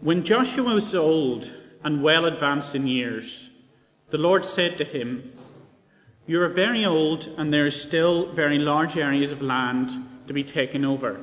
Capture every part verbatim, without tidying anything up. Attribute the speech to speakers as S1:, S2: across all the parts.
S1: When Joshua was old and well advanced in years, the Lord said to him, "You are very old, and there are still very large areas of land to be taken over.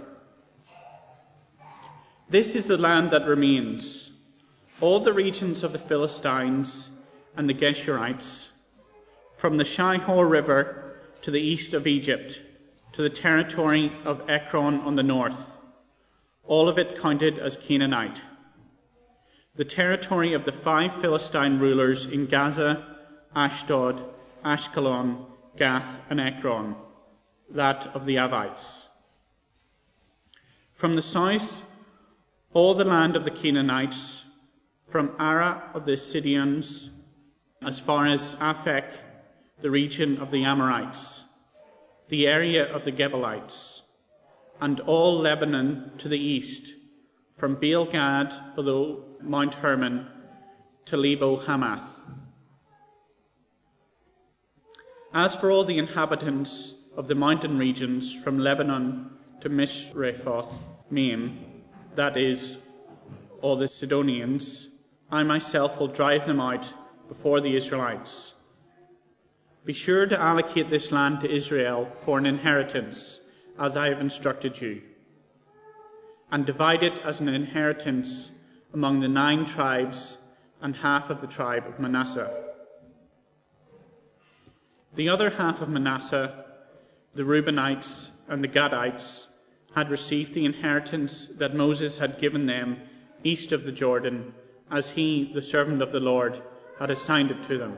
S1: This is the land that remains, all the regions of the Philistines and the Geshurites, from the Shihor River to the east of Egypt, to the territory of Ekron on the north, all of it counted as Canaanite. The territory of the five Philistine rulers in Gaza, Ashdod, Ashkelon, Gath, and Ekron, that of the Avites. From the south, all the land of the Canaanites, from Ara of the Sidonians, as far as Aphek, the region of the Amorites, the area of the Gebalites, and all Lebanon to the east, from Baal-Gad below Mount Hermon to Lebo-Hamath. As for all the inhabitants of the mountain regions from Lebanon to Misrephoth-Maim, that is, all the Sidonians, I myself will drive them out before the Israelites. Be sure to allocate this land to Israel for an inheritance, as I have instructed you, and divide it as an inheritance among the nine tribes and half of the tribe of Manasseh. The other half of Manasseh, the Reubenites and the Gadites, had received the inheritance that Moses had given them east of the Jordan, as he, the servant of the Lord, had assigned it to them.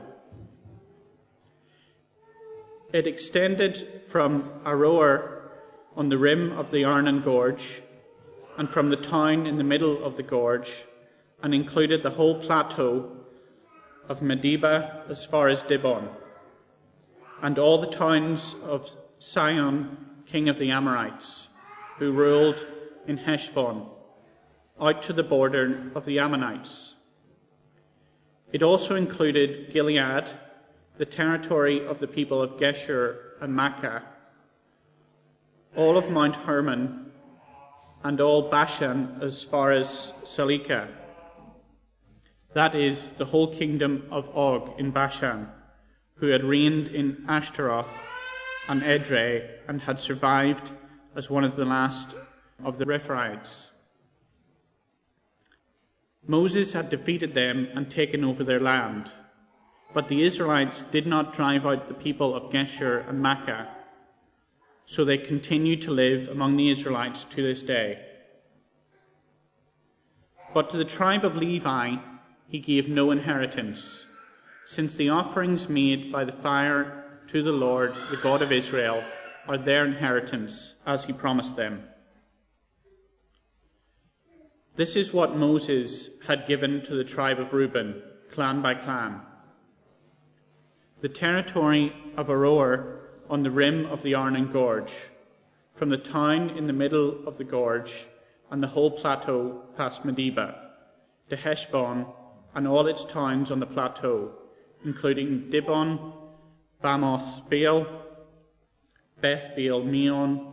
S1: It extended from Aroer on the rim of the Arnon Gorge, and from the town in the middle of the gorge, and included the whole plateau of Medeba as far as Dibon, and all the towns of Sihon, king of the Amorites, who ruled in Heshbon, out to the border of the Ammonites. It also included Gilead, the territory of the people of Geshur and Makkah, all of Mount Hermon, and all Bashan as far as Salekah, that is, the whole kingdom of Og in Bashan, who had reigned in Ashtaroth and Edrei, and had survived as one of the last of the Rephaites. Moses had defeated them and taken over their land, but the Israelites did not drive out the people of Geshur and Makkah, so they continued to live among the Israelites to this day. But to the tribe of Levi he gave no inheritance, since the offerings made by the fire to the Lord, the God of Israel, are their inheritance, as he promised them. This is what Moses had given to the tribe of Reuben, clan by clan. The territory of Aroer on the rim of the Arnon Gorge, from the town in the middle of the gorge and the whole plateau past Medeba, to Heshbon and all its towns on the plateau, including Dibon, Bamoth Baal, Beth Baal Meon,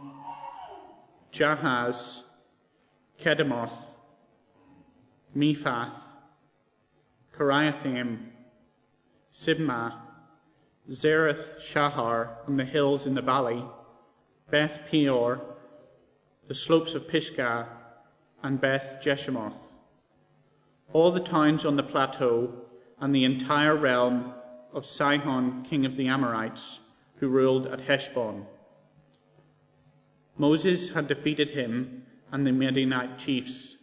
S1: Jahaz, Kedemoth, Mephath, Kiriathaim, Sibmah, Zereth Shahar on the hills in the valley, Beth Peor, the slopes of Pisgah, and Beth Jeshimoth, all the towns on the plateau, and the entire realm of Sihon, king of the Amorites, who ruled at Heshbon. Moses had defeated him and the Midianite chiefs,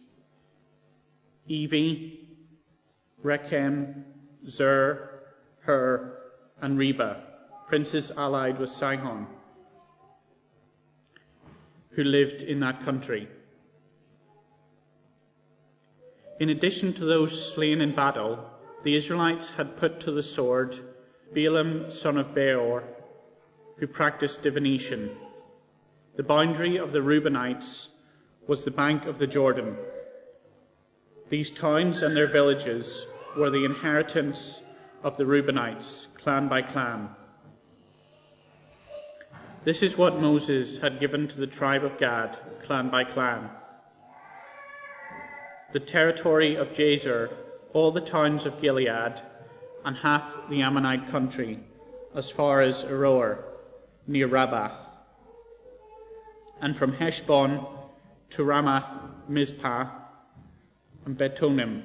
S1: Evi, Rechem, Zur, Hur, and Reba, princes allied with Sihon, who lived in that country. In addition to those slain in battle, the Israelites had put to the sword Balaam son of Beor, who practiced divination. The boundary of the Reubenites was the bank of the Jordan. These towns and their villages were the inheritance of the Reubenites, clan by clan. This is what Moses had given to the tribe of Gad, clan by clan. the territory of Jazer, all the towns of Gilead, and half the Ammonite country, as far as Aroer, near Rabbath, and from Heshbon to Ramath Mizpah and Betonim,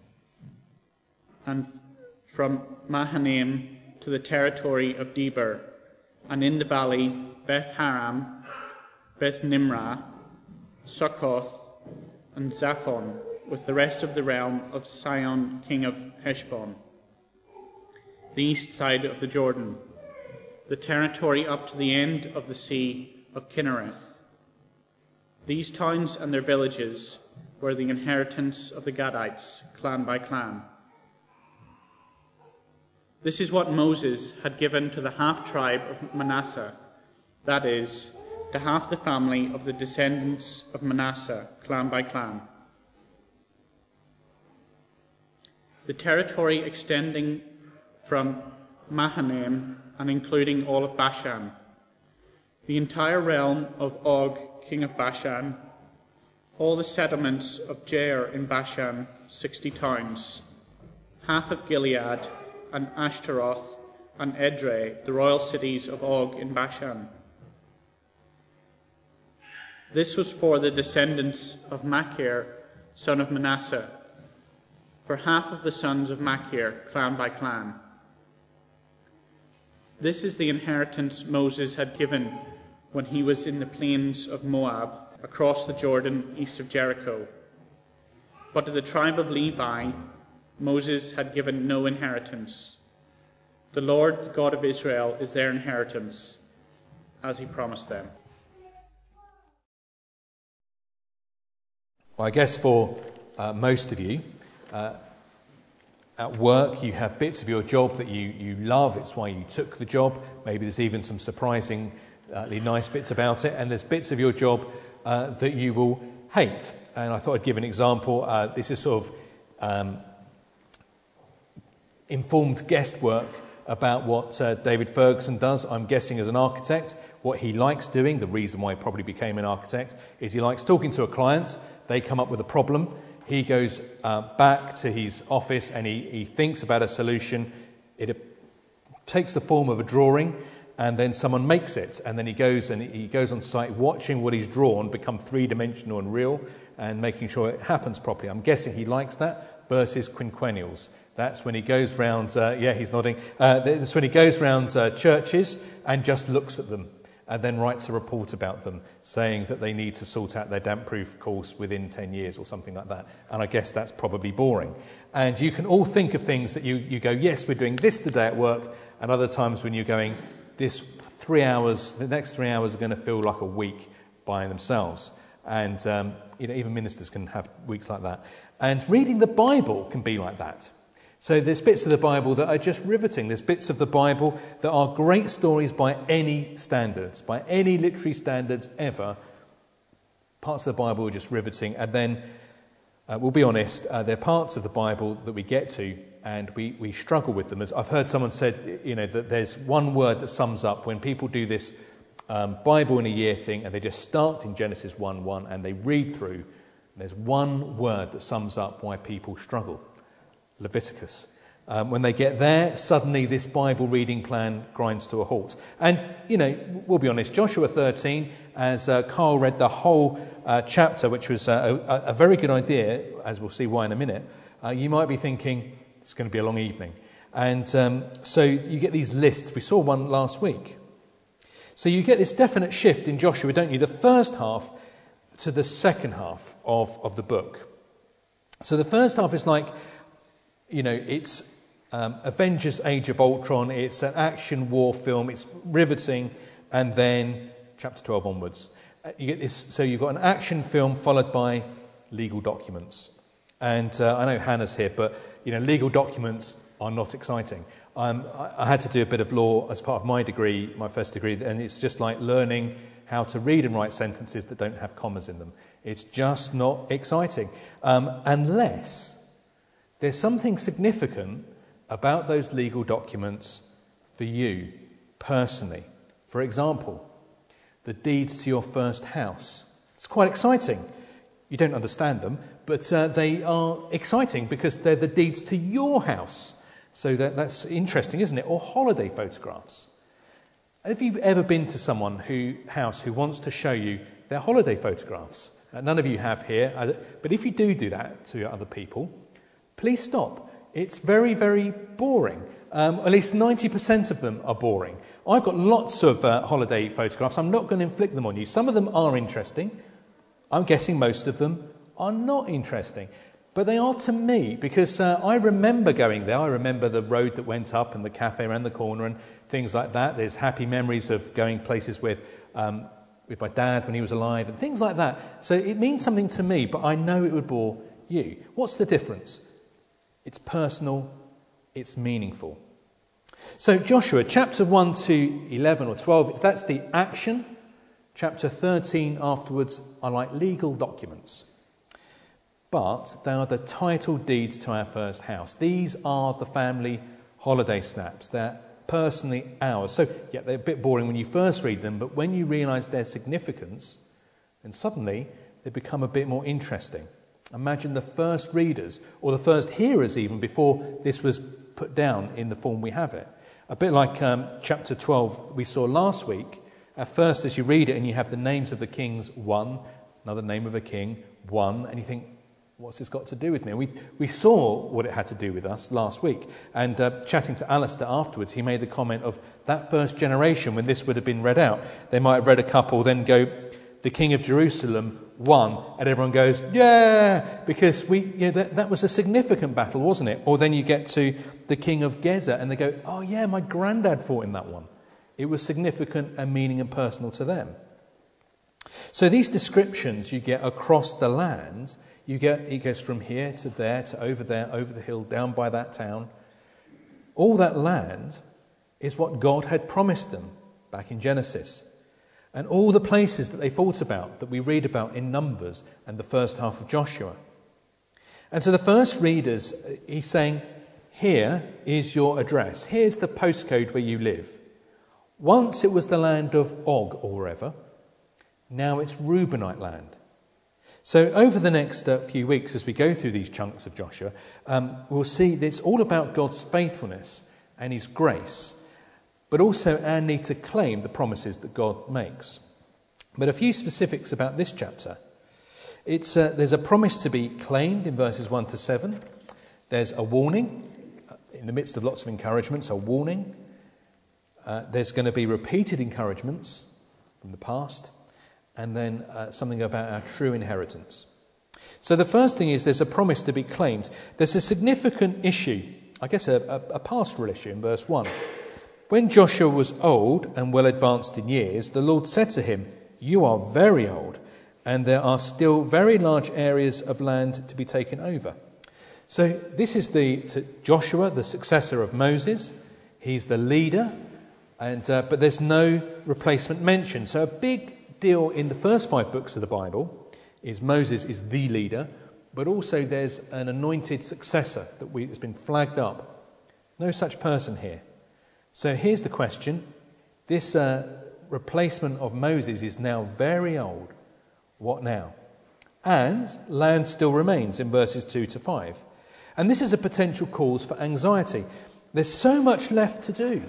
S1: and from Mahanaim to the territory of Debir, and in the valley Beth Haram, Beth Nimrah, Succoth, and Zaphon, with the rest of the realm of Sihon king of Heshbon, the east side of the Jordan, the territory up to the end of the sea of Kinnereth. These towns and their villages were the inheritance of the Gadites, clan by clan. This is what Moses had given to the half-tribe of Manasseh, that is, to half the family of the descendants of Manasseh, clan by clan. The territory extending from Mahanaim and including all of Bashan, the entire realm of Og, king of Bashan, all the settlements of Jair in Bashan, sixty towns, half of Gilead, and Ashtaroth, and Edrei, the royal cities of Og in Bashan. This was for the descendants of Machir, son of Manasseh, for half of the sons of Machir, clan by clan. This is the inheritance Moses had given when he was in the plains of Moab, across the Jordan east of Jericho. But to the tribe of Levi, Moses had given no inheritance. The Lord, the God of Israel, is their inheritance, as he promised them.
S2: Well, I guess for uh, most of you, uh, at work you have bits of your job that you, you love. It's why you took the job. Maybe there's even some surprisingly nice bits about it. And there's bits of your job uh, that you will hate. And I thought I'd give an example. Uh, this is sort of um, informed guesswork about what uh, David Ferguson does. I'm guessing as an architect, what he likes doing, the reason why he probably became an architect, is he likes talking to a client. They come up with a problem. He goes uh, back to his office and he, he thinks about a solution. It uh, takes the form of a drawing, and then someone makes it. And then he goes and he goes on site watching what he's drawn become three-dimensional and real and making sure it happens properly. I'm guessing he likes that versus quinquennials. That's when he goes round, uh, yeah, he's nodding. Uh, that's when he goes round uh, churches and just looks at them and then writes a report about them saying that they need to sort out their damp-proof course within ten years or something like that. And I guess that's probably boring. And you can all think of things that you, you go, yes, we're doing this today at work, and other times when you're going, this three hours, the next three hours are going to feel like a week by themselves. And um, you know, even ministers can have weeks like that. And reading the Bible can be like that. So there's bits of the Bible that are just riveting. There's bits of the Bible that are great stories by any standards, by any literary standards ever. Parts of the Bible are just riveting. And then, uh, we'll be honest, uh, there are parts of the Bible that we get to and we, we struggle with them. As I've heard someone said, you know, that there's one word that sums up when people do this um, Bible in a year thing and they just start in Genesis one one and they read through. And there's one word that sums up why people struggle. Leviticus. Um, when they get there, suddenly this Bible reading plan grinds to a halt. And, you know, we'll be honest, Joshua thirteen, as uh, Carl read the whole uh, chapter, which was uh, a, a very good idea, as we'll see why in a minute, uh, you might be thinking, it's going to be a long evening. And um, so you get these lists. We saw one last week. So you get this definite shift in Joshua, don't you? The first half to the second half of, of the book. So the first half is like, you know, it's um, Avengers Age of Ultron, it's an action war film, it's riveting, and then chapter twelve onwards. Uh, you get this, so you've got an action film followed by legal documents. And uh, I know Hannah's here, but, you know, legal documents are not exciting. Um, I, I had to do a bit of law as part of my degree, my first degree, and it's just like learning how to read and write sentences that don't have commas in them. It's just not exciting. Um, unless there's something significant about those legal documents for you personally. For example, the deeds to your first house. It's quite exciting. You don't understand them, but uh, they are exciting because they're the deeds to your house. So that, that's interesting, isn't it? Or holiday photographs. Have you ever been to someone who house who wants to show you their holiday photographs? Uh, none of you have here, uh, but if you do do that to other people, please stop. It's very, very boring. Um, at least ninety percent of them are boring. I've got lots of uh, holiday photographs. I'm not going to inflict them on you. Some of them are interesting. I'm guessing most of them are not interesting. But they are to me, because uh, I remember going there. I remember the road that went up and the cafe around the corner and things like that. There's happy memories of going places with um, with my dad when he was alive and things like that. So it means something to me, but I know it would bore you. What's the difference? It's personal, it's meaningful. So Joshua, chapter one to eleven or twelve, that's the action. Chapter thirteen afterwards are like legal documents. But they are the title deeds to our first house. These are the family holiday snaps. They're personally ours. So, yeah, they're a bit boring when you first read them, but when you realise their significance, then suddenly they become a bit more interesting. Imagine the first readers, or the first hearers even, before this was put down in the form we have it. A bit like um, chapter twelve we saw last week. At first, as you read it and you have the names of the kings, one, another name of a king, one, and you think, what's this got to do with me? And we we saw what it had to do with us last week. And uh, chatting to Alistair afterwards, he made the comment of that first generation when this would have been read out. They might have read a couple, then go, the king of Jerusalem won, and everyone goes, yeah, because we, you know, that, that was a significant battle, wasn't it? Or then you get to the king of Gezer, and they go, oh yeah, my granddad fought in that one. It was significant and meaning and personal to them. So these descriptions you get across the land, you get, it goes from here to there to over there, over the hill, down by that town. All that land is what God had promised them back in Genesis. And all the places that they thought about, that we read about in Numbers and the first half of Joshua. And so the first readers, he's saying, here is your address. Here's the postcode where you live. Once it was the land of Og or wherever. Now it's Reubenite land. So over the next uh, few weeks, as we go through these chunks of Joshua, um, we'll see that it's all about God's faithfulness and his grace, but also our need to claim the promises that God makes. But a few specifics about this chapter. It's uh, there's a promise to be claimed in verses one to seven. There's a warning, in the midst of lots of encouragements, a warning. Uh, there's going to be repeated encouragements from the past. And then uh, something about our true inheritance. So the first thing is there's a promise to be claimed. There's a significant issue, I guess a, a, a pastoral issue in verse one. When Joshua was old and well advanced in years, the Lord said to him, you are very old, and there are still very large areas of land to be taken over. So this is the to Joshua, the successor of Moses. He's the leader, and uh, but there's no replacement mentioned. So a big deal in the first five books of the Bible is Moses is the leader, but also there's an anointed successor that we, has been flagged up. No such person here. So here's the question. This uh, replacement of Moses is now very old. What now? And land still remains in verses two to five. And this is a potential cause for anxiety. There's so much left to do.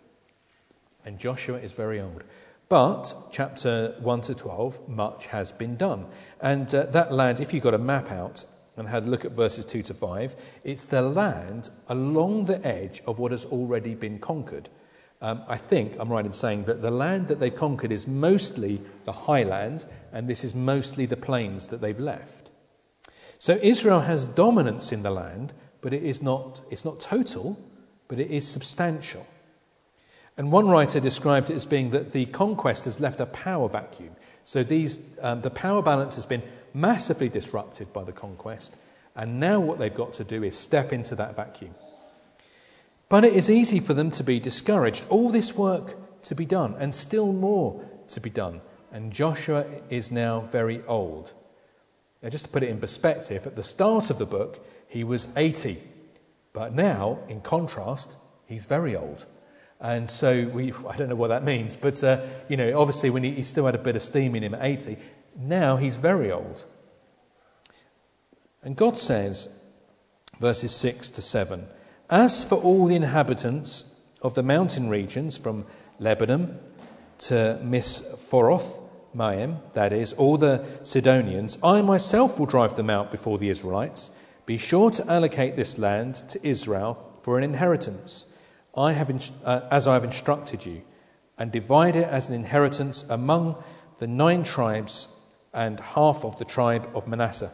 S2: And Joshua is very old. But, chapter one to twelve, much has been done. And uh, that land, if you got a map out and had a look at verses two to five, it's the land along the edge of what has already been conquered. Um, I think I'm right in saying that the land that they've conquered is mostly the highland, and this is mostly the plains that they've left. So Israel has dominance in the land, but it is not, it's not total, but it is substantial. And one writer described it as being that the conquest has left a power vacuum. So these, um, the power balance has been massively disrupted by the conquest, and now what they've got to do is step into that vacuum. But it is easy for them to be discouraged. All this work to be done, and still more to be done. And Joshua is now very old. Now, just to put it in perspective, at the start of the book, he was eighty. But now, in contrast, he's very old. And so we, I don't know what that means, but, uh, you know, obviously when he, he still had a bit of steam in him at eighty, now he's very old. And God says, verses six to seven, "As for all the inhabitants of the mountain regions from Lebanon to Misphoroth Maim, that is, all the Sidonians, I myself will drive them out before the Israelites. Be sure to allocate this land to Israel for an inheritance, I have in, uh, as I have instructed you, and divide it as an inheritance among the nine tribes and half of the tribe of Manasseh."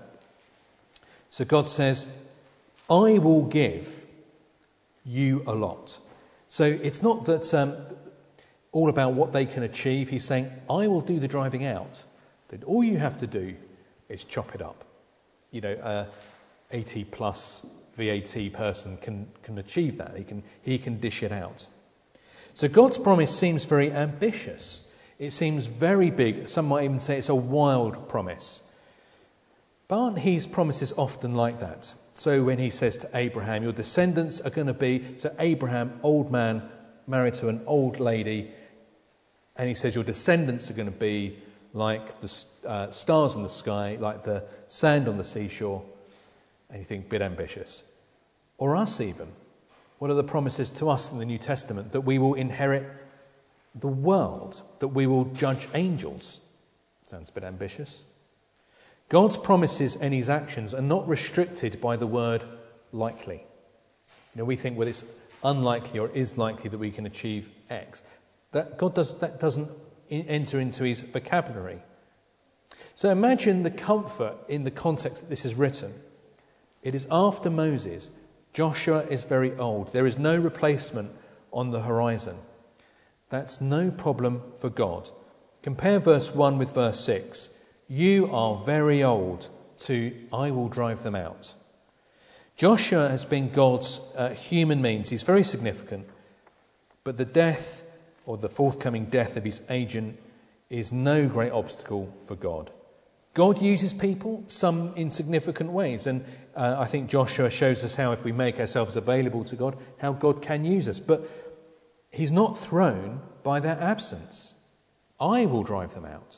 S2: So God says, I will give you a lot. So it's not that um, all about what they can achieve. He's saying, I will do the driving out. That all you have to do is chop it up. You know, a eighty plus V A T person can, can achieve that. He can, he can dish it out. So God's promise seems very ambitious. It seems very big. Some might even say it's a wild promise. But aren't his promises often like that? So when he says to Abraham, your descendants are going to be, so Abraham, old man, married to an old lady, and he says your descendants are going to be like the uh, stars in the sky, like the sand on the seashore, and you think, bit ambitious. Or us even. What are the promises to us in the New Testament? That we will inherit the world, that we will judge angels. Sounds a bit ambitious. God's promises and his actions are not restricted by the word likely. You know, we think, well, it's unlikely or is likely that we can achieve X. That God does that doesn't enter into his vocabulary. So imagine the comfort in the context that this is written. It is after Moses. Joshua is very old. There is no replacement on the horizon. That's no problem for God. Compare verse one with verse six. You are very old to I will drive them out. Joshua has been God's uh, human means. He's very significant. But the death or the forthcoming death of his agent is no great obstacle for God. God uses people, some in significant ways. And uh, I think Joshua shows us how, if we make ourselves available to God, how God can use us. But he's not thrown by their absence. I will drive them out.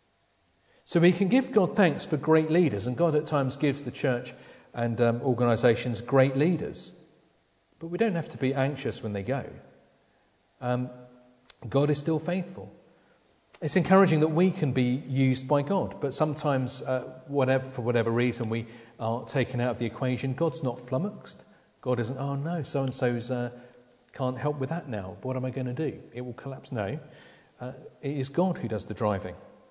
S2: So we can give God thanks for great leaders, and God at times gives the church and um, organisations great leaders. But we don't have to be anxious when they go. Um, God is still faithful. It's encouraging that we can be used by God, but sometimes, uh, whatever for whatever reason, we are taken out of the equation. God's not flummoxed. God isn't, oh no, so-and-so's uh, can't help with that now. What am I going to do? It will collapse. No, uh, it is God who does the driving.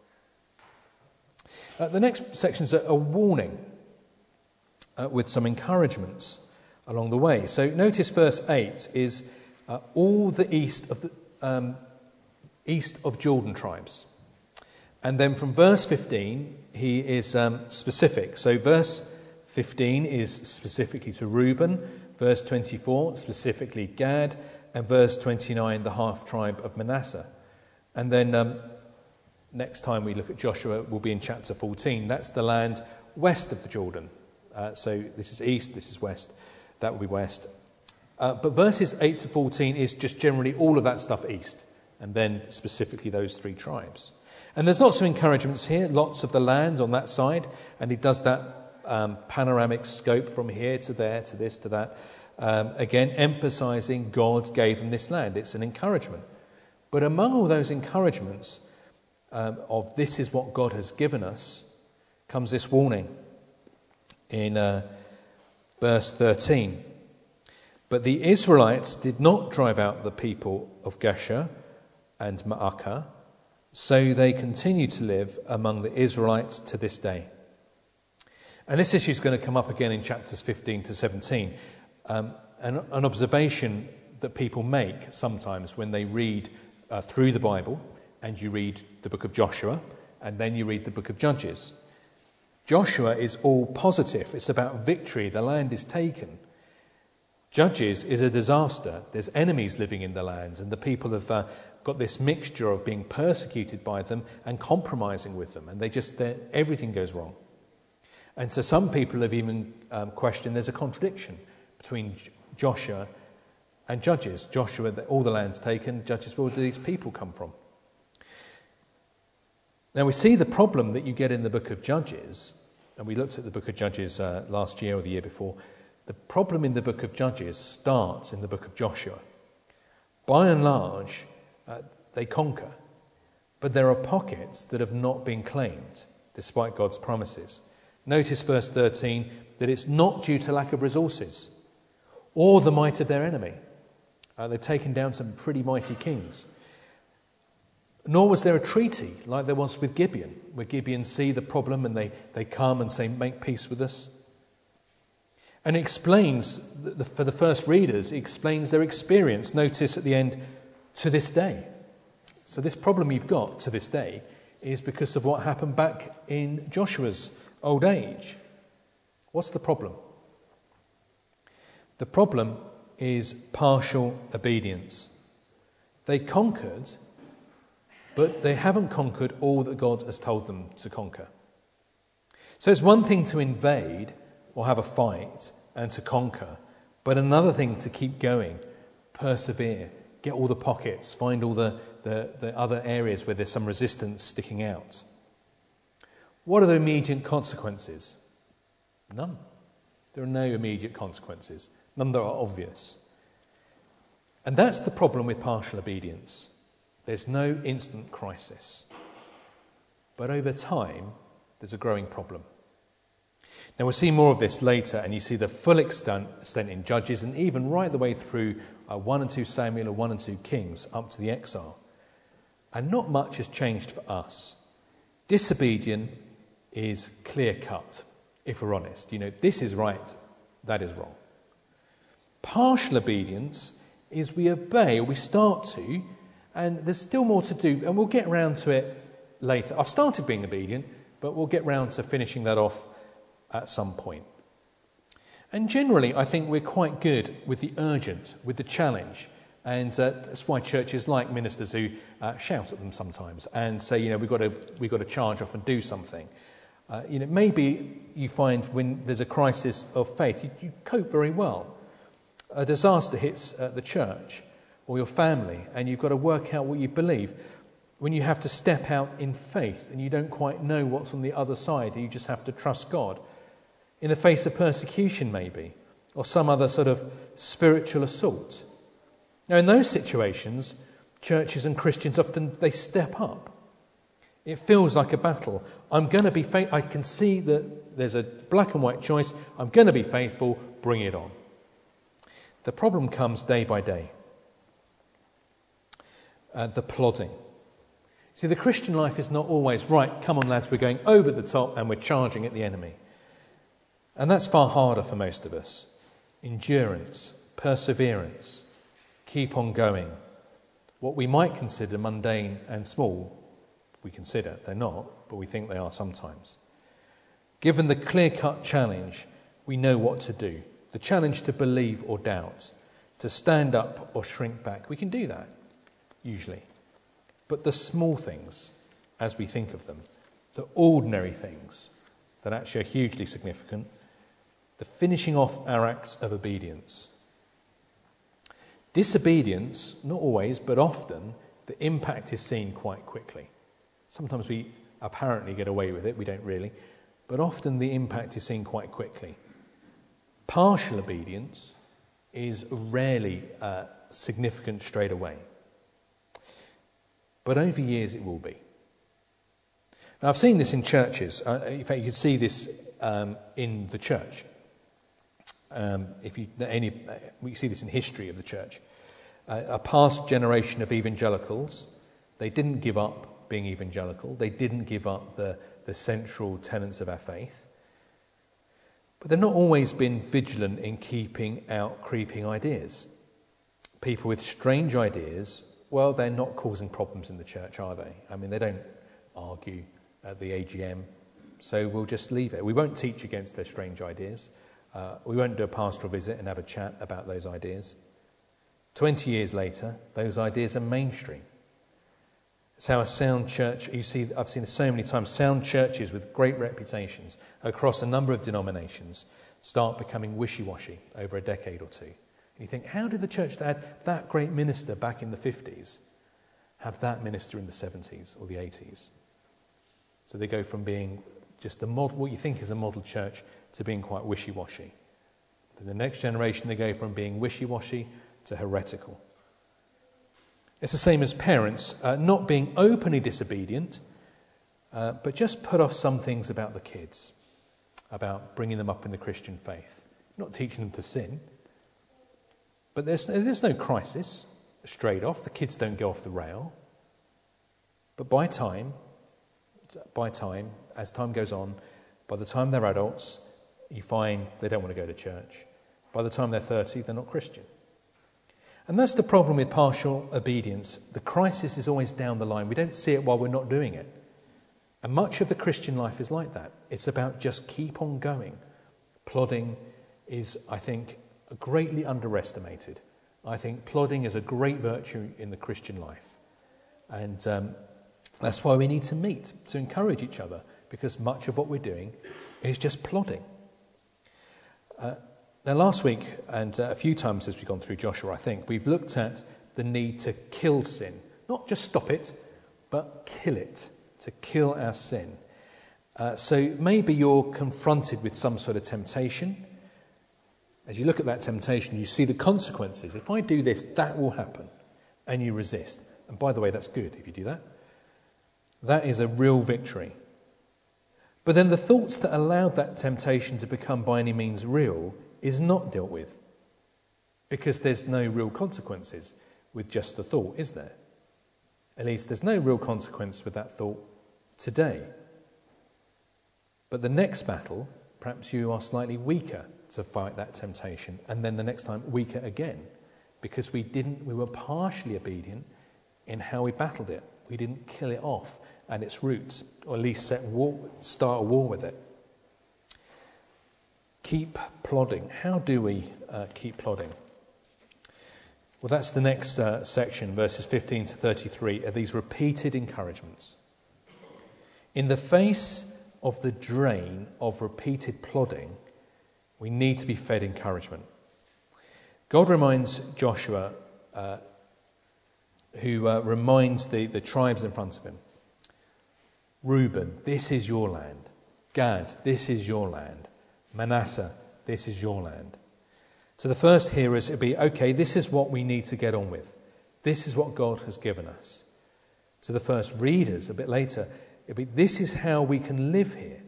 S2: Uh, the next section is a, a warning uh, with some encouragements along the way. So notice verse eight is uh, all the east of the um, east of Jordan tribes. And then from verse fifteen, he is um, specific. So verse fifteen is specifically to Reuben, verse twenty-four specifically Gad, and verse twenty-nine the half-tribe of Manasseh. And then um, next time we look at Joshua, we'll be in chapter fourteen. That's the land west of the Jordan. Uh, so this is east, this is west. That will be west. Uh, but verses eight to fourteen is just generally all of that stuff east. And then specifically those three tribes. And there's lots of encouragements here, lots of the land on that side. And he does that um, panoramic scope from here to there, to this, to that. Um, again, emphasising God gave them this land. It's an encouragement. But among all those encouragements um, of this is what God has given us, comes this warning in uh, verse thirteen. But the Israelites did not drive out the people of Geshur and Ma'akah, so they continue to live among the Israelites to this day. And this issue is going to come up again in chapters fifteen to seventeen. Um, an, an observation that people make sometimes when they read uh, through the Bible, and you read the book of Joshua, and then you read the book of Judges. Joshua is all positive. It's about victory. The land is taken. Judges is a disaster. There's enemies living in the land, and the people have uh, got this mixture of being persecuted by them and compromising with them, and they just everything goes wrong. And so some people have even um, questioned there's a contradiction between J- Joshua and Judges. Joshua, all the land's taken. Judges, where do these people come from? Now we see the problem that you get in the book of Judges and we looked at the book of Judges uh, last year or the year before, the problem in the book of Judges starts in the book of Joshua. By and large, uh, they conquer, but there are pockets that have not been claimed, despite God's promises. Notice verse thirteen, that it's not due to lack of resources or the might of their enemy. Uh, they've taken down some pretty mighty kings. Nor was there a treaty like there was with Gibeon, where Gibeon see the problem and they, they come and say, make peace with us. And it explains, the, the, for the first readers, it explains their experience. Notice at the end, to this day. So this problem you've got to this day is because of what happened back in Joshua's old age. What's the problem? The problem is partial obedience. They conquered, but they haven't conquered all that God has told them to conquer. So it's one thing to invade or have a fight and to conquer, but another thing to keep going, persevere, get all the pockets, find all the, the, the other areas where there's some resistance sticking out. What are the immediate consequences? None. There are no immediate consequences, none that are obvious. And that's the problem with partial obedience. There's no instant crisis. But over time, there's a growing problem. Now, we'll see more of this later, and you see the full extent, extent in Judges, and even right the way through uh, one and two Samuel or one and two Kings, up to the exile. And not much has changed for us. Disobedience is clear-cut, if we're honest. You know, this is right, that is wrong. Partial obedience is we obey, or we start to, and there's still more to do, and we'll get round to it later. I've started being obedient, but we'll get round to finishing that off at some point. And generally, I think we're quite good with the urgent, with the challenge, and uh, that's why churches like ministers who uh, shout at them sometimes and say, you know, we've got to we've got to charge off and do something. Uh, you know, maybe you find when there's a crisis of faith, you, you cope very well. A disaster hits uh, the church or your family, and you've got to work out what you believe. When you have to step out in faith and you don't quite know what's on the other side, you just have to trust God. In the face of persecution, maybe, or some other sort of spiritual assault. Now, in those situations, churches and Christians often, they step up. It feels like a battle. I'm going to be faithful. I can see that there's a black and white choice. I'm going to be faithful. Bring it on. The problem comes day by day. Uh, the plodding. See, the Christian life is not always, right, come on lads, we're going over the top and we're charging at the enemy. And that's far harder for most of us. Endurance, perseverance, keep on going. What we might consider mundane and small, we consider. They're not, but we think they are sometimes. Given the clear-cut challenge, we know what to do. The challenge to believe or doubt, to stand up or shrink back. We can do that, usually. But the small things, as we think of them, the ordinary things that actually are hugely significant, the finishing off our acts of obedience. Disobedience, not always, but often, the impact is seen quite quickly. Sometimes we apparently get away with it, we don't really, but often the impact is seen quite quickly. Partial obedience is rarely uh, significant straight away. But over years it will be. Now, I've seen this in churches. Uh, in fact, you can see this um, in the church. Um, if you any, uh, we see this in history of the church. Uh, a past generation of evangelicals, they didn't give up being evangelical. They didn't give up the, the central tenets of our faith. But they've not always been vigilant in keeping out creeping ideas. People with strange ideas, well, they're not causing problems in the church, are they? I mean, they don't argue at the A G M, so we'll just leave it. We won't teach against their strange ideas. Uh, we won't do a pastoral visit and have a chat about those ideas. Twenty years later, those ideas are mainstream. It's how a sound church, you see, I've seen it so many times, sound churches with great reputations across a number of denominations start becoming wishy-washy over a decade or two. And you think, how did the church that had that great minister back in the fifties have that minister in the seventies or the eighties? So they go from being just the model, what you think is a model church, to being quite wishy-washy. Then the next generation, they go from being wishy-washy to heretical. It's the same as parents, uh, not being openly disobedient, uh, but just put off some things about the kids, about bringing them up in the Christian faith. Not teaching them to sin, but there's, there's no crisis straight off. The kids don't go off the rail. But by time, by time, as time goes on, by the time they're adults, you find they don't want to go to church. By the time they're thirty, they're not Christian. And that's the problem with partial obedience. The crisis is always down the line. We don't see it while we're not doing it. And much of the Christian life is like that. It's about just keep on going. Plodding is, I think, greatly underestimated. I think plodding is a great virtue in the Christian life. And um, that's why we need to meet, to encourage each other, because much of what we're doing is just plodding. Uh, now, last week, and uh, a few times as we've gone through Joshua, I think, we've looked at the need to kill sin. Not just stop it, but kill it, to kill our sin. Uh, so maybe you're confronted with some sort of temptation. As you look at that temptation, you see the consequences. If I do this, that will happen. And you resist. And by the way, that's good if you do that. That is a real victory. But then the thoughts that allowed that temptation to become by any means real is not dealt with. Because there's no real consequences with just the thought, is there? At least there's no real consequence with that thought today. But the next battle, perhaps you are slightly weaker to fight that temptation, and then the next time weaker again, because we didn't we were partially obedient in how we battled it. We didn't kill it off at its roots, or at least set war, start a war with it. Keep plodding. How do we uh, keep plodding? Well, that's the next uh, section, verses fifteen to thirty-three, are these repeated encouragements. In the face of the drain of repeated plodding, we need to be fed encouragement. God reminds Joshua, uh, who uh, reminds the, the tribes in front of him, Reuben, this is your land. Gad, this is your land. Manasseh, this is your land. So the first hearers, it'd be, okay, this is what we need to get on with. This is what God has given us. To the first readers, a bit later, it'd be, this is how we can live here.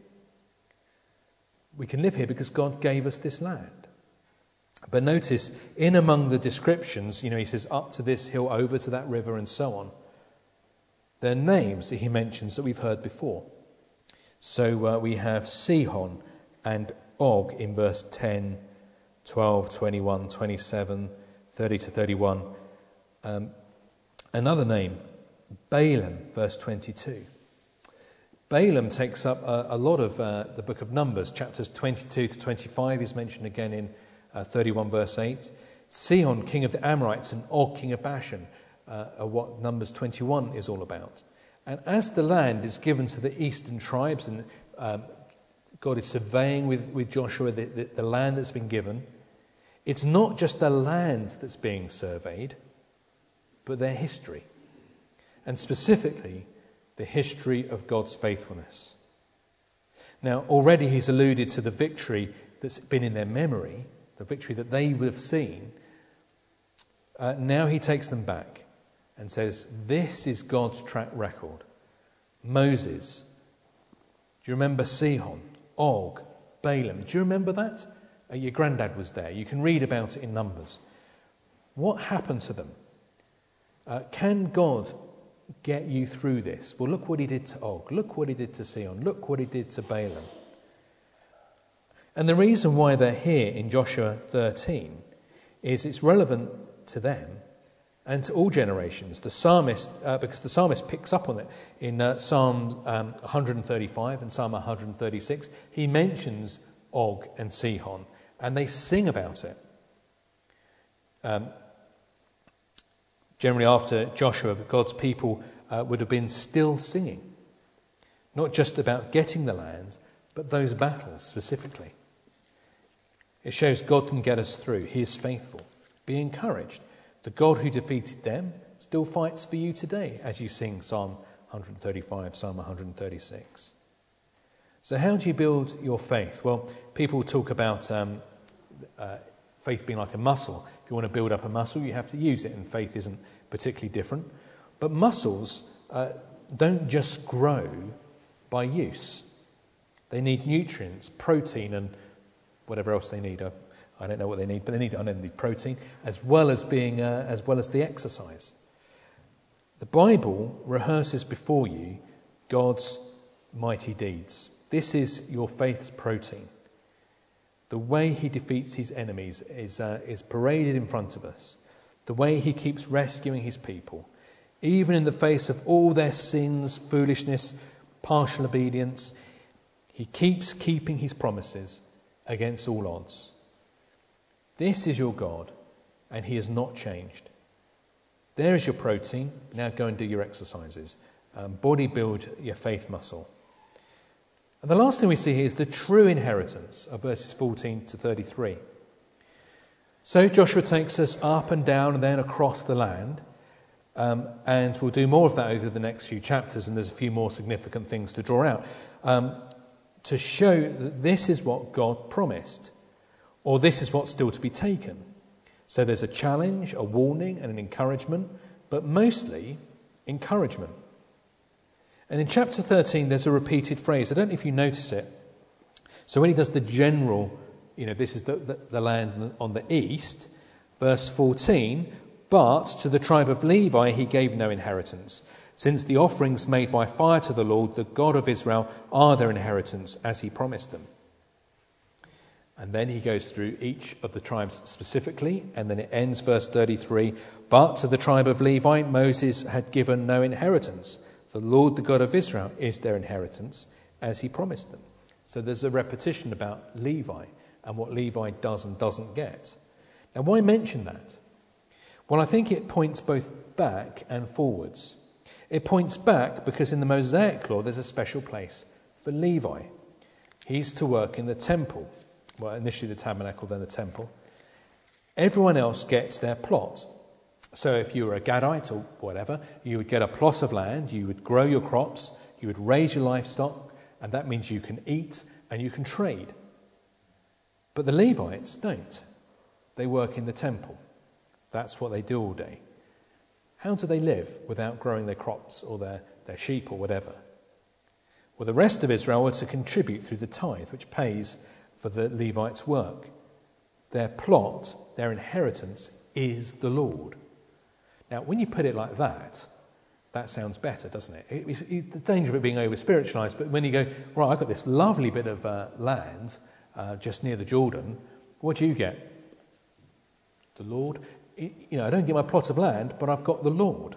S2: We can live here because God gave us this land. But notice, in among the descriptions, you know, he says up to this hill, over to that river, and so on. There are names that he mentions that we've heard before. So uh, we have Sihon and Og in verse ten, twelve, twenty-one, twenty-seven, thirty to thirty-one. Um, another name, Balaam, verse twenty-two. Balaam takes up a, a lot of uh, the book of Numbers. Chapters twenty-two to twenty-five is mentioned again in uh, thirty-one, verse eight. Sihon, king of the Amorites, and Og, king of Bashan, uh, are what Numbers twenty-one is all about. And as the land is given to the eastern tribes, and um, God is surveying with, with Joshua the, the, the land that's been given, it's not just the land that's being surveyed, but their history. And specifically, the history of God's faithfulness. Now, already he's alluded to the victory that's been in their memory, the victory that they would have seen. Uh, now he takes them back and says, this is God's track record. Moses. Do you remember Sihon? Og? Balaam? Do you remember that? Uh, your granddad was there. You can read about it in Numbers. What happened to them? Uh, can God get you through this? Well, look what he did to Og. Look what he did to Sihon. Look what he did to Balaam. And the reason why they're here in Joshua thirteen is it's relevant to them and to all generations. The psalmist, uh, because the psalmist picks up on it in uh, Psalm um, one thirty-five and Psalm one thirty-six. He mentions Og and Sihon, and they sing about it. Um, Generally after Joshua, God's people uh, would have been still singing. Not just about getting the land, but those battles specifically. It shows God can get us through. He is faithful. Be encouraged. The God who defeated them still fights for you today as you sing Psalm one thirty-five, Psalm one thirty-six. So how do you build your faith? Well, people talk about um, uh, faith being like a muscle. If you want to build up a muscle, you have to use it, and faith isn't particularly different. But muscles uh, don't just grow by use. They need nutrients, protein, and whatever else they need. I, I don't know what they need, but they need, I know they need protein, as well as being, uh, as well as the exercise. The Bible rehearses before you God's mighty deeds. This is your faith's protein. The way he defeats his enemies is, uh, is paraded in front of us. The way he keeps rescuing his people, even in the face of all their sins, foolishness, partial obedience, he keeps keeping his promises against all odds. This is your God, and he has not changed. There is your protein. Now go and do your exercises. Um, body build your faith muscle. And the last thing we see here is the true inheritance of verses fourteen to thirty-three. So Joshua takes us up and down and then across the land. Um, and we'll do more of that over the next few chapters, and there's a few more significant things to draw out. Um, to show that this is what God promised, or this is what's still to be taken. So there's a challenge, a warning, and an encouragement, but mostly encouragement. And in chapter thirteen, there's a repeated phrase. I don't know if you notice it. So when he does the general, you know, this is the, the, the land on the east, verse fourteen, but to the tribe of Levi he gave no inheritance, since the offerings made by fire to the Lord, the God of Israel, are their inheritance, as he promised them. And then he goes through each of the tribes specifically, and then it ends verse thirty-three, but to the tribe of Levi Moses had given no inheritance. The Lord, the God of Israel, is their inheritance, as he promised them. So there's a repetition about Levi and what Levi does and doesn't get. Now, why mention that? Well, I think it points both back and forwards. It points back because in the Mosaic law there's a special place for Levi. He's to work in the temple. Well, initially the tabernacle, then the temple. Everyone else gets their plot. So if you were a Gadite or whatever, you would get a plot of land, you would grow your crops, you would raise your livestock, and that means you can eat and you can trade. But the Levites don't. They work in the temple. That's what they do all day. How do they live without growing their crops or their, their sheep or whatever? Well, the rest of Israel were to contribute through the tithe, which pays for the Levites' work. Their plot, their inheritance, is the Lord. Now, when you put it like that, that sounds better, doesn't it? it, it, it the danger of it being over-spiritualised, but when you go, right, I've got this lovely bit of uh, land uh, just near the Jordan, what do you get? The Lord. It, you know, I don't get my plot of land, but I've got the Lord.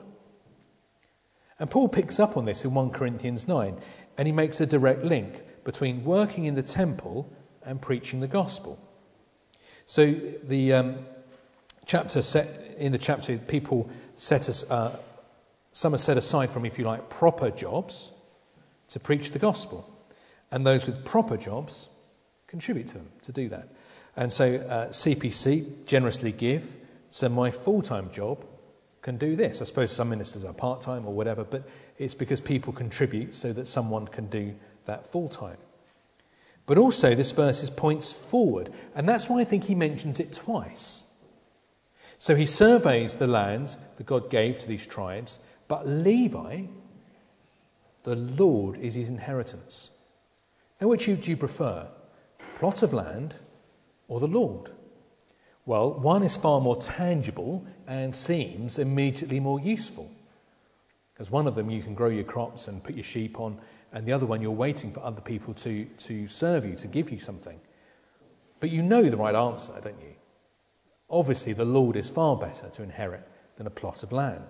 S2: And Paul picks up on this in First Corinthians nine, and he makes a direct link between working in the temple and preaching the gospel. So the um, chapter set in the chapter, people set us, uh, some are set aside from, if you like, proper jobs to preach the gospel, and those with proper jobs contribute to them to do that. And so uh, C P C generously give. So my full-time job can do this. I suppose some ministers are part-time or whatever, but it's because people contribute so that someone can do that full-time. But also this verse points forward, and that's why I think he mentions it twice. So he surveys the land that God gave to these tribes, but Levi, the Lord, is his inheritance. Now, which do you prefer? A plot of land or the Lord? Well, one is far more tangible and seems immediately more useful. Because one of them you can grow your crops and put your sheep on, and the other one you're waiting for other people to, to serve you, to give you something. But you know the right answer, don't you? Obviously, the Lord is far better to inherit than a plot of land.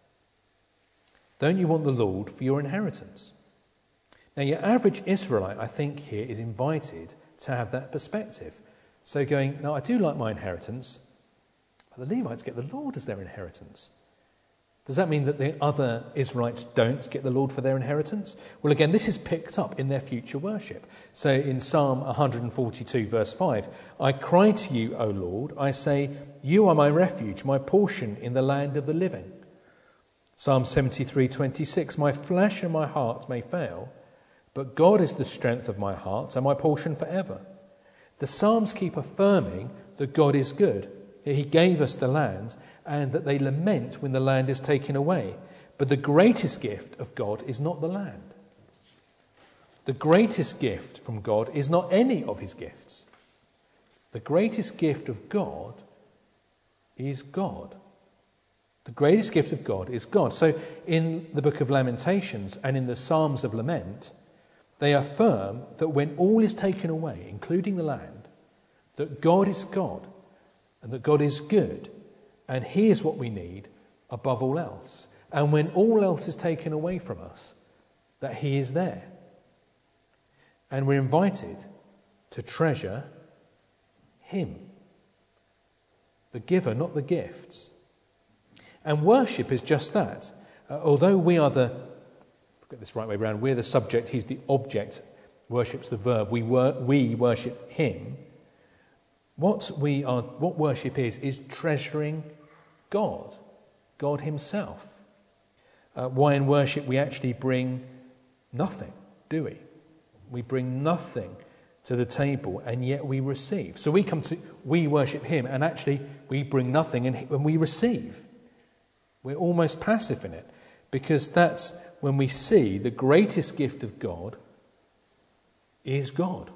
S2: Don't you want the Lord for your inheritance? Now, your average Israelite, I think, here is invited to have that perspective. So going, no, I do like my inheritance, but the Levites get the Lord as their inheritance. Does that mean that the other Israelites don't get the Lord for their inheritance? Well, again, this is picked up in their future worship. So in Psalm one forty-two, verse five, I cry to you, O Lord, I say, you are my refuge, my portion in the land of the living. Psalm seventy-three, twenty-six, my flesh and my heart may fail, but God is the strength of my heart and my portion forever. The Psalms keep affirming that God is good, that he gave us the land, and that they lament when the land is taken away. But the greatest gift of God is not the land. The greatest gift from God is not any of his gifts. The greatest gift of God is God. The greatest gift of God is God. So in the book of Lamentations and in the Psalms of Lament, they affirm that when all is taken away, including the land, that God is God and that God is good, and he is what we need above all else. And when all else is taken away from us, that he is there. And we're invited to treasure him, the giver, not the gifts. And worship is just that. Uh, although we are the, get this right way around, we're the subject, he's the object, worship's the verb, we, wor- we worship him. What we are, what worship is, is treasuring God, God himself. Uh, why in worship we actually bring nothing, do we? We bring nothing to the table, and yet we receive. So we come to, we worship him, and actually we bring nothing, and, and we receive. We're almost passive in it, because that's when we see the greatest gift of God is God.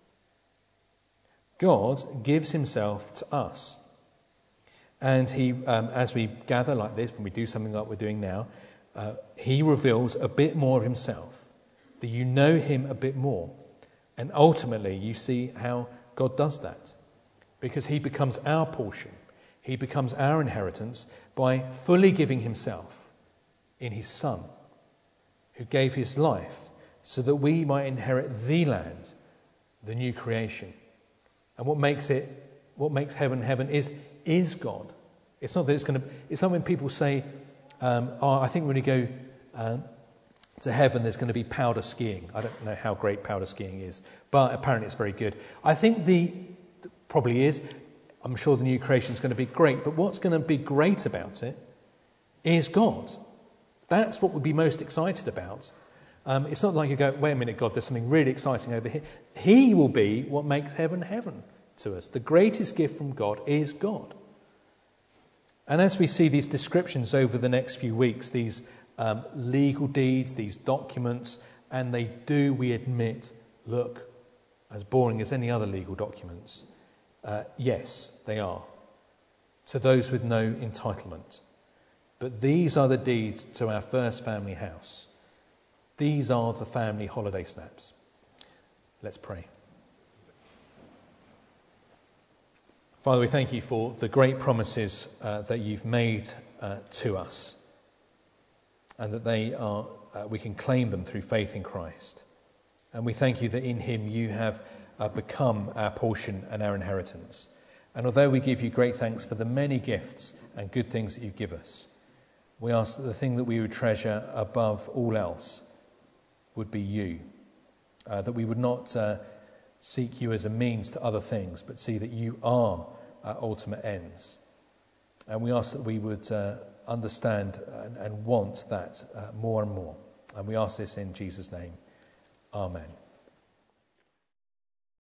S2: God gives himself to us. And he, um, as we gather like this, when we do something like we're doing now, uh, he reveals a bit more of himself, that you know him a bit more. And ultimately, you see how God does that, because he becomes our portion. He becomes our inheritance by fully giving himself in his Son, who gave his life so that we might inherit the land, the new creation. And what makes it, what makes heaven heaven is is God. It's not that it's going to. It's not when people say, um, "Oh, I think when we go um, to heaven, there's going to be powder skiing." I don't know how great powder skiing is, but apparently it's very good. I think the probably is. I'm sure the new creation is going to be great, but what's going to be great about it is God. That's what we'd be most excited about. Um, it's not like you go, wait a minute, God, there's something really exciting over here. He will be what makes heaven heaven to us. The greatest gift from God is God. And as we see these descriptions over the next few weeks, these um, legal deeds, these documents, and they do, we admit, look as boring as any other legal documents. Uh, yes, they are, to those with no entitlement. But these are the deeds to our first family house. These are the family holiday snaps. Let's pray. Father, we thank you for the great promises uh, that you've made uh, to us, and that they are, uh, we can claim them through faith in Christ. And we thank you that in him you have uh, become our portion and our inheritance. And although we give you great thanks for the many gifts and good things that you give us, we ask that the thing that we would treasure above all else would be you, uh, that we would not uh, seek you as a means to other things, but see that you are our ultimate ends. And we ask that we would uh, understand and, and want that uh, more and more. And we ask this in Jesus' name. Amen.